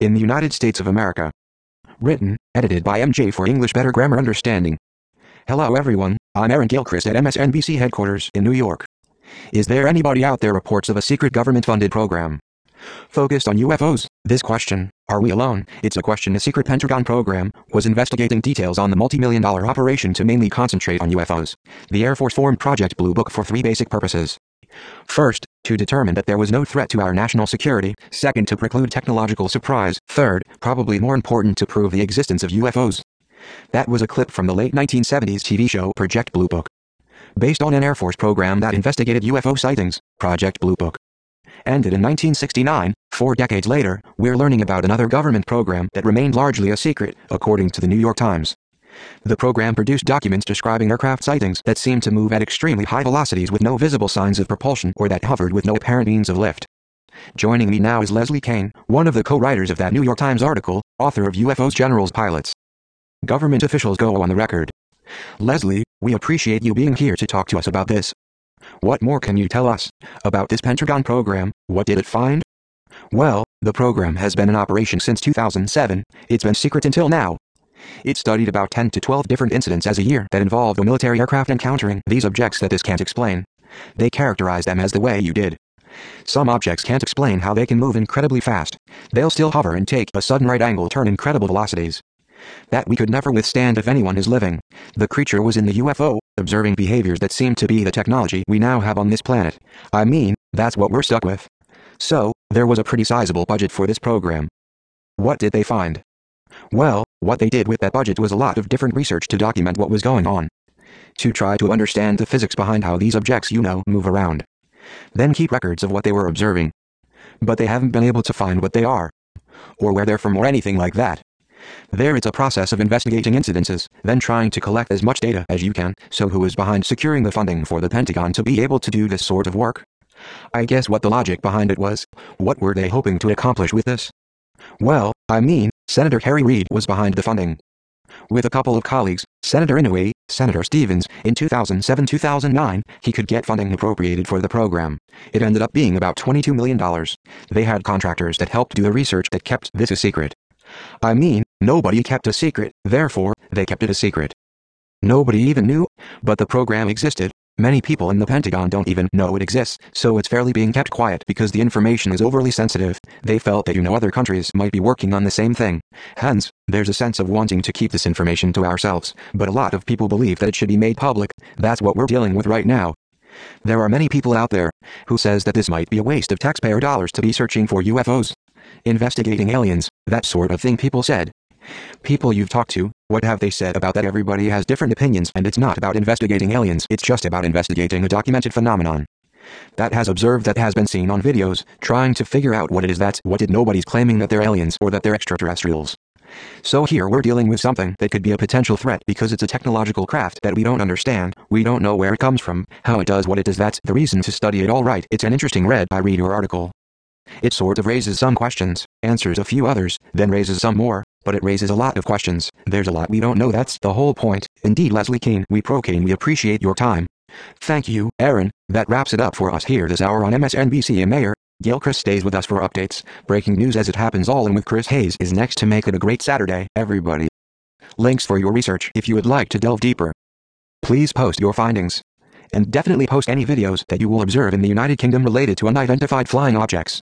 in the United States of America. Written, edited by MJ for English Better Grammar Understanding. Hello everyone, I'm Aaron Gilchrist at MSNBC headquarters in New York. Is there anybody out there reports of a secret government-funded program focused on UFOs? This question, are we alone? It's a question. A secret Pentagon program was investigating details on the multi-million-dollar operation to mainly concentrate on UFOs. The Air Force formed Project Blue Book for three basic purposes. First, to determine that there was no threat to our national security. Second, to preclude technological surprise. Third, probably more important, to prove the existence of UFOs. That was a clip from the late 1970s TV show Project Blue Book. Based on an Air Force program that investigated UFO sightings, Project Blue Book ended in 1969. 4 decades later, we're learning about another government program that remained largely a secret, according to the New York Times. The program produced documents describing aircraft sightings that seemed to move at extremely high velocities with no visible signs of propulsion, or that hovered with no apparent means of lift. Joining me now is Leslie Kean, one of the co-writers of that New York Times article, author of UFOs, Generals, Pilots, Government Officials Go on the Record. Leslie, we appreciate you being here to talk to us about this. What more can you tell us about this Pentagon program? What did it find? Well, the program has been in operation since 2007. It's been secret until now. It studied about 10 to 12 different incidents as a year that involved a military aircraft encountering these objects that this can't explain. They characterized them as the way you did. Some objects can't explain how they can move incredibly fast. They'll still hover and take a sudden right angle turn incredible velocities that we could never withstand if anyone is living. The creature was in the UFO, observing behaviors that seem to be the technology we now have on this planet. I mean, that's what we're stuck with. So, there was a pretty sizable budget for this program. What did they find? Well, what they did with that budget was a lot of different research to document what was going on, to try to understand the physics behind how these objects, move around. Then keep records of what they were observing. But they haven't been able to find what they are, or where they're from, or anything like that. There it's a process of investigating incidences, then trying to collect as much data as you can. So who is behind securing the funding for the Pentagon to be able to do this sort of work? I guess what the logic behind it was. What were they hoping to accomplish with this? Well, Senator Harry Reid was behind the funding, with a couple of colleagues, Senator Inouye, Senator Stevens. In 2007-2009, he could get funding appropriated for the program. It ended up being about $22 million. They had contractors that helped do the research that kept this a secret. Nobody kept a secret, therefore, they kept it a secret. Nobody even knew, but the program existed. Many people in the Pentagon don't even know it exists, so it's fairly being kept quiet because the information is overly sensitive. They felt that other countries might be working on the same thing. Hence, there's a sense of wanting to keep this information to ourselves, but a lot of people believe that it should be made public. That's what we're dealing with right now. There are many people out there who says that this might be a waste of taxpayer dollars to be searching for UFOs, investigating aliens, that sort of thing. People said. People you've talked to, what have they said about that? Everybody has different opinions, and it's not about investigating aliens, it's just about investigating a documented phenomenon that has observed, that has been seen on videos, trying to figure out what it is. That's what it. Nobody's claiming that they're aliens or that they're extraterrestrials. So here we're dealing with something that could be a potential threat because it's a technological craft that we don't understand. We don't know where it comes from, how it does what it does. That's the reason to study it. All right, it's an interesting read. I read your article. It sort of raises some questions, answers a few others, then raises some more, but it raises a lot of questions. There's a lot we don't know. That's the whole point. Indeed, Leslie Kean, we appreciate your time. Thank you, Aaron. That wraps it up for us here this hour on MSNBC. Mayor Gilchrist stays with us for updates. Breaking news as it happens. All in with Chris Hayes is next to make it a great Saturday, everybody. Links for your research if you would like to delve deeper. Please post your findings. And definitely post any videos that you will observe in the United Kingdom related to unidentified flying objects.